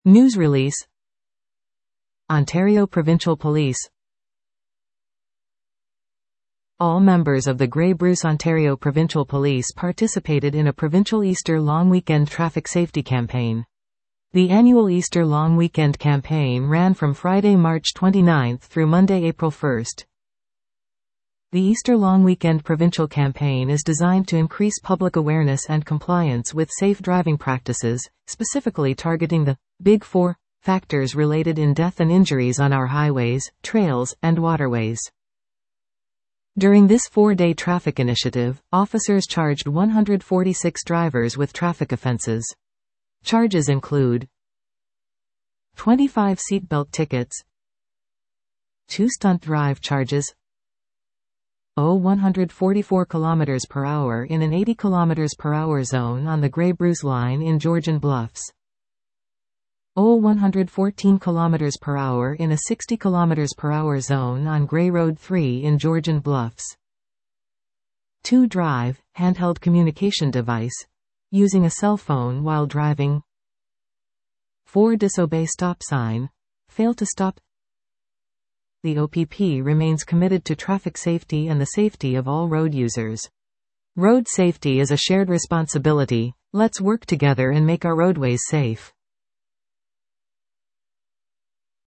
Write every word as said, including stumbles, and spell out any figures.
News release. Ontario Provincial Police. All members of the Grey Bruce Ontario Provincial Police participated in a provincial Easter long weekend traffic safety campaign. The annual Easter long weekend campaign ran from Friday, March twenty-ninth through Monday, April first. The Easter Long Weekend Provincial Campaign is designed to increase public awareness and compliance with safe driving practices, specifically targeting the Big Four factors related in death and injuries on our highways, trails, and waterways. During this four-day traffic initiative, officers charged one hundred forty-six drivers with traffic offenses. Charges include twenty-five seatbelt tickets, two stunt drive charges, one hundred forty-four kilometers per hour in an eighty kilometers per hour zone on the Grey Bruce line in Georgian Bluffs, one hundred fourteen kilometers per hour in a sixty kilometers per hour zone on Grey Road three in Georgian Bluffs. two Drive, handheld communication device, using a cell phone while driving. four Disobey stop sign, fail to stop. The O P P remains committed to traffic safety and the safety of all road users. Road safety is a shared responsibility. Let's work together and make our roadways safe.